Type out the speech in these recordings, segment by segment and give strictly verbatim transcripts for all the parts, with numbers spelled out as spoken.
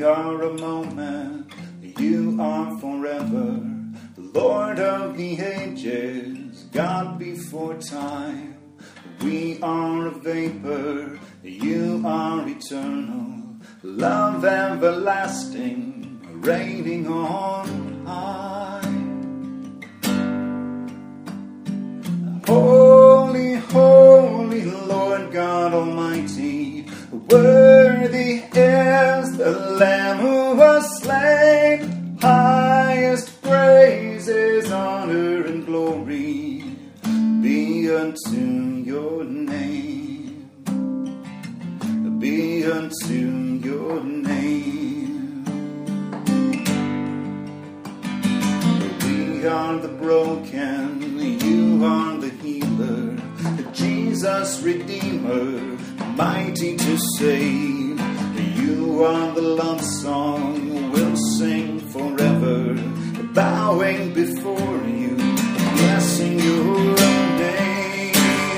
We are a moment, you are forever, the Lord of the ages, God before time. We are a vapor, you are eternal, love everlasting, reigning on high. Holy, holy Lord God Almighty, worthy is the Lamb who was slain. Highest praises, honor, and glory be unto your name. Be unto your name. We are the broken, you are the healer, Jesus Redeemer, mighty to save. You are the love song we'll sing forever, bowing before you, blessing your name.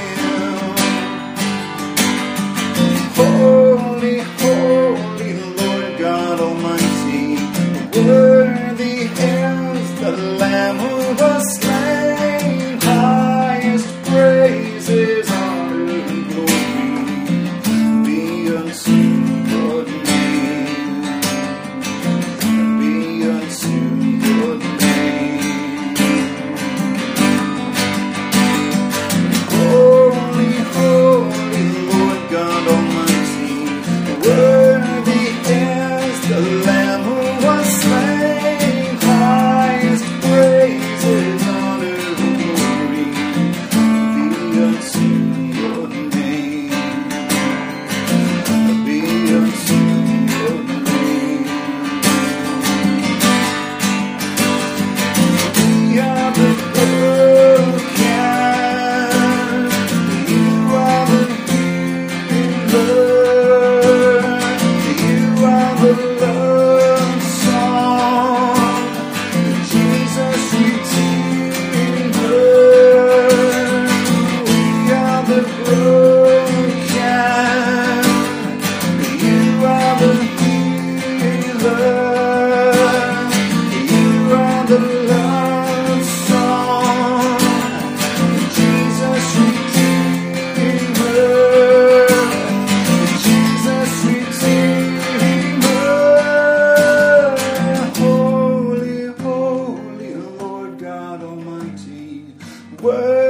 Holy, holy Lord God Almighty, worthy is the Lamb who was slain. Highest praises, honor, and glory be unto your name. Be unto your name. Holy, holy Lord God Almighty, worthy is the Lamb who was slain. Highest praises, honor, and glory be unto your name. Be unto your name. We are the broken, you are the healer, you are the love song, Jesus Redeemer. We are the broken, you are the healer, you are the love song, Jesus Redeemer, Jesus Redeemer. Holy, holy Lord God Almighty,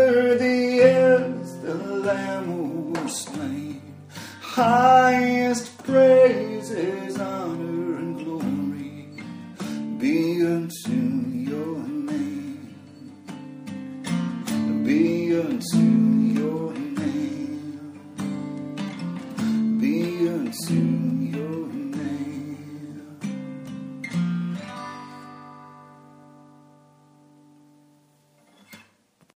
worthy is the Lamb who was slain. Highest